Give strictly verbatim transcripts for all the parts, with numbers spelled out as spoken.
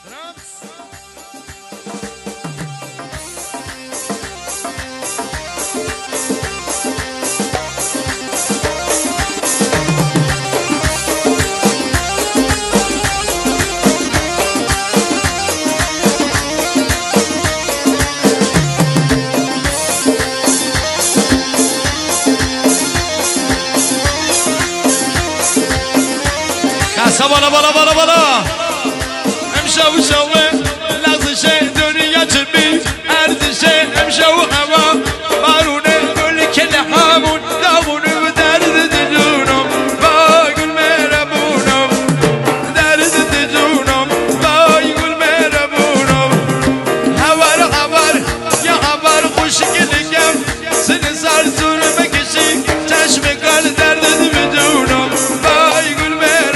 بالا بالا بالا بالا امشب و شوه لغزش دنیا چبی ارزش امشب و هوا بارونه گل کل همون دامونه و درد جونم وای گل مهربونم درد جونم وای گل مهربونم هوار هوار یا هوار خوشگلیم سن سر سور بکشی چشم کال درد بدونم وای گل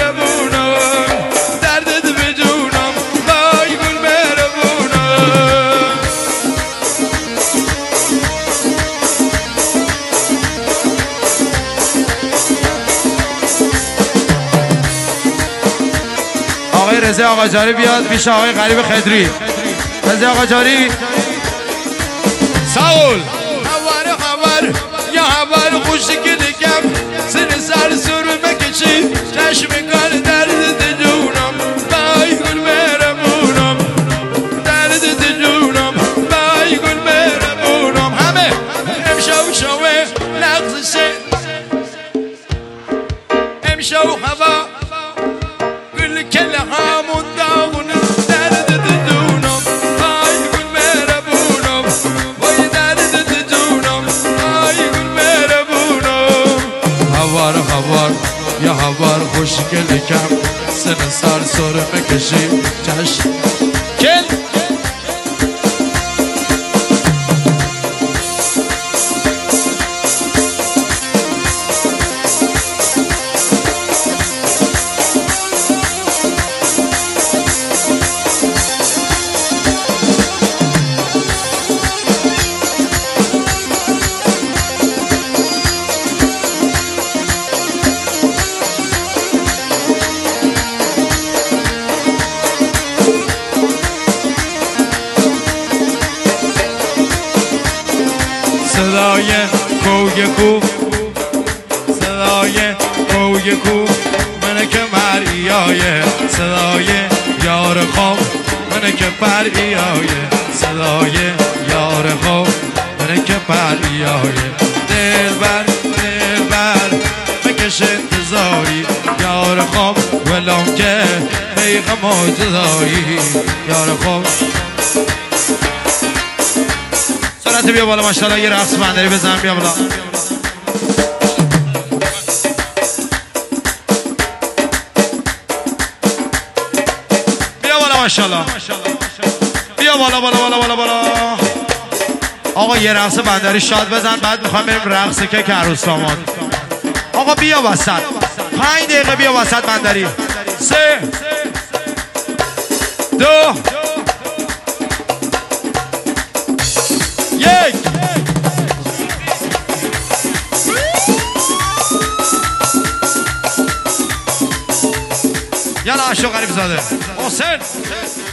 رضا آقا جاری بیاد پیش آقای غریب خدری. رضا آقا جاری ساول هوار هوار یا هوار خوشگلیم سن سر سر بکشی چشم کال درد جونم وای گل مهربونم درد جونم وای گل مهربونم همه امشب شوه لغزشه امشب هوا گل کل همون داغونه درد جونم وای گل مهربونم وای درد جونم وای گل مهربونم هوار هوار یا هوار خوشگل کم سن سر سر بکشی چشم کل صدای کوی کوب صدای کوی کوب منه که مریای صدای یار خواب منه که پریای صدای یار خواب منه که پریای دلبر دلبر بکش انتظاری یار خواب ولام که پیغم و جدایی یار خواب بیا بالا ماشاءالله یه رقص بندری بزن بیا بالا بیا بالا ماشاءالله بیا بالا بالا بالا بالا بالا آقا یه رقص بندری شاد بزن بعد میخوام بریم رقص که عروس داماد آقا بیا وسط پنج دقیقه بیا وسط بندری سه دو یک یالا عشق غریب زاده حسین